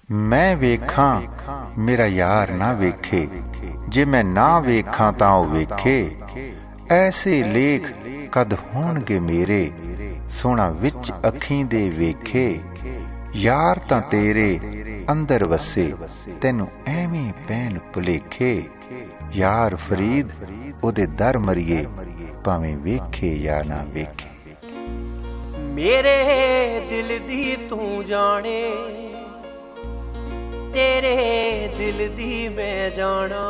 मैं वेखां मेरा यार ना वेखे, जे मैं ना वेखां तां ओ वेखे। ऐसे लेख कद होणगे मेरे, सोहणा विच अखीं दे वेखे। यार तां तेरे अंदर वसे, तैनू एवें पैन भुलेखे। यार फरीद ओदे दर मरिए, भावें वेखे या ना वेखे। मेरे दिल दी तू जाने, तेरे दिल दी मैं जाना।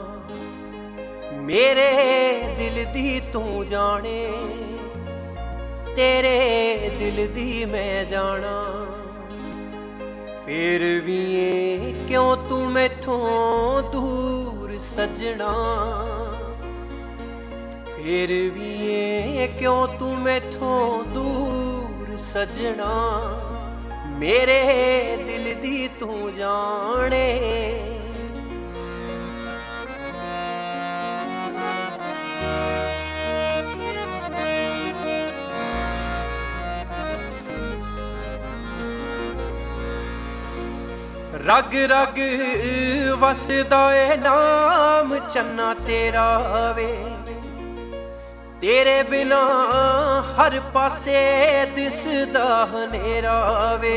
मेरे दिल दी तू जाने, तेरे दिल दी मैं जाना। फिर भी ये क्यों तू मैथों दूर सजना, फिर भी ये क्यों तू मैथों दूर सजना। मेरे दिल दी तू जाने। रग रग वसदा ए नाम चन्ना तेरा वे। तेरे बिना हर पासे दिसदा हनेरा वे।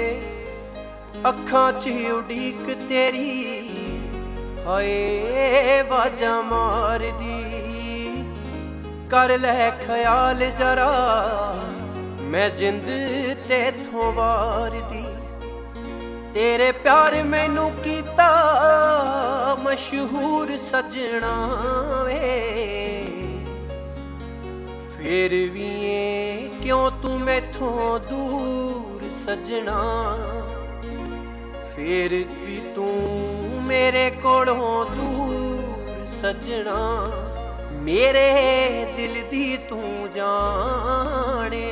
अखां च उड़ीक तेरी हाय बाजा मार दी। कर लै ख्याल जरा मैं जिंद तेथों वार दी। तेरे प्यार मैनू कीता मशहूर सजना वे। फिर भी ये क्यों तू मैथों दूर सजना। फिर भी तू मेरे कोलों दूर सजना। मेरे दिल दी तू जाने।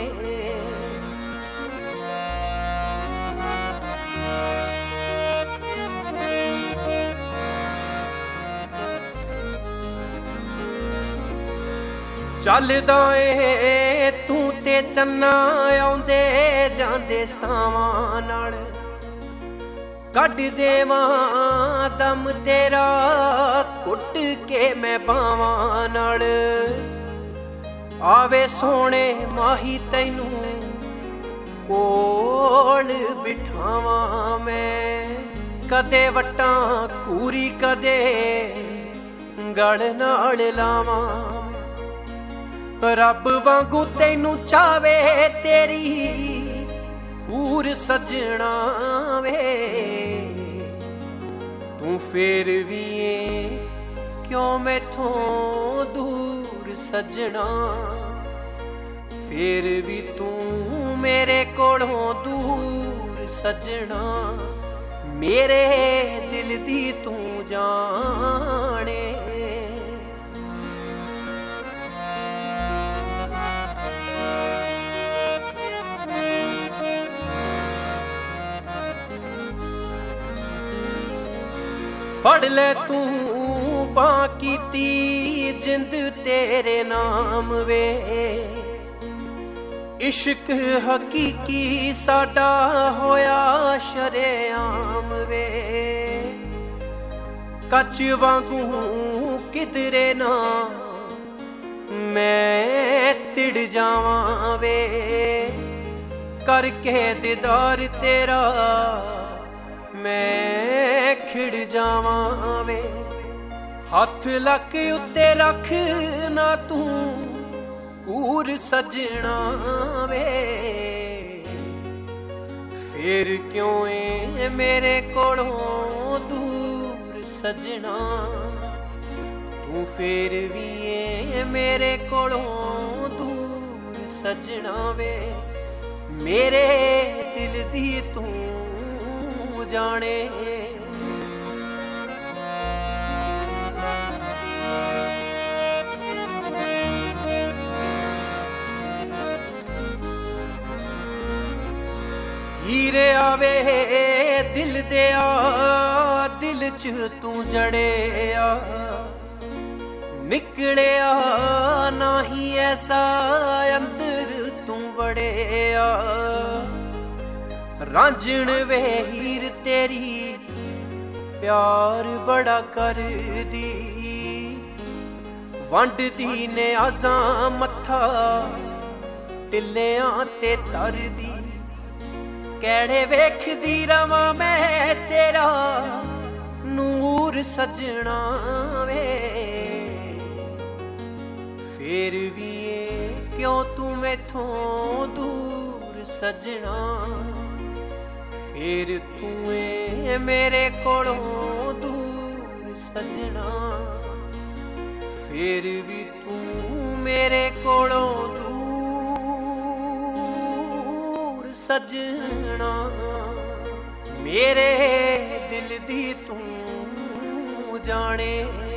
चलदा ए तू ते चन्ना आउंदे जांदे सावां नाल। कढ देवां दम तेरा कुट के मैं बावां नाल। आवे सोहणे माही तैनू कोल बिठावां मैं। कदे वट्टां कूरी कदे गल नाल लावां। रब वांगू तैनू चावे तेरी हूर सजना वे। तू फिर भी क्यों मैथों दूर सजना। फिर भी तू मेरे कोलों दूर सजना। मेरे दिल दी तू जाने। फड़ ले तू बाकी ती जिंद तेरे नाम वे। इश्क हकीकी साडा होया शरेआम वे। कच वांगू किधरे ना मैं तिड़ जावां वे। करके दीदार तेरा मैं खिड़ जावां वे। हथ लक उत्ते रख ना तू कूर सजना वे। फिर क्यों ए मेरे कोलों दूर सजना। तू फिर भी मेरे कोलों दूर सजना वे। मेरे दिल दी तू जाने। हीरे आवे दिल दे आ दिल च तू जड़े निकले नाही ऐसा अंदर तू बड़े ਰਾਂਝਣ ਵੇ ਹੀਰ ਤੇਰੀ ਪਿਆਰ ਬੜਾ ਕਰਦੀ, ਵੰਡਦੀ ਨੇ ਆਜ਼ਾਂ ਮੱਥਾ ਟਿੱਲਿਆਂ ਤੇ ਤਰਦੀ। ਕਿਹੜੇ ਵੇਖਦੀ ਰਵਾਂ ਮੈਂ ਤੇਰਾ ਨੂਰ ਸਜਣਾ ਵੇ, ਫੇਰ ਵੀ ਏ ਕਿਉਂ ਤੂੰ ਮੈਥੋਂ ਦੂਰ ਸਜਣਾ। ਫੇਰ ਤੂੰ ਏ ਮੇਰੇ ਕੋਲੋਂ ਦੂਰ ਸਜਣਾ, ਫੇਰ ਵੀ ਤੂੰ ਮੇਰੇ ਕੋਲੋਂ ਦੂਰ ਸਜਣਾ। ਮੇਰੇ ਦਿਲ ਦੀ ਤੂੰ ਜਾਣੇ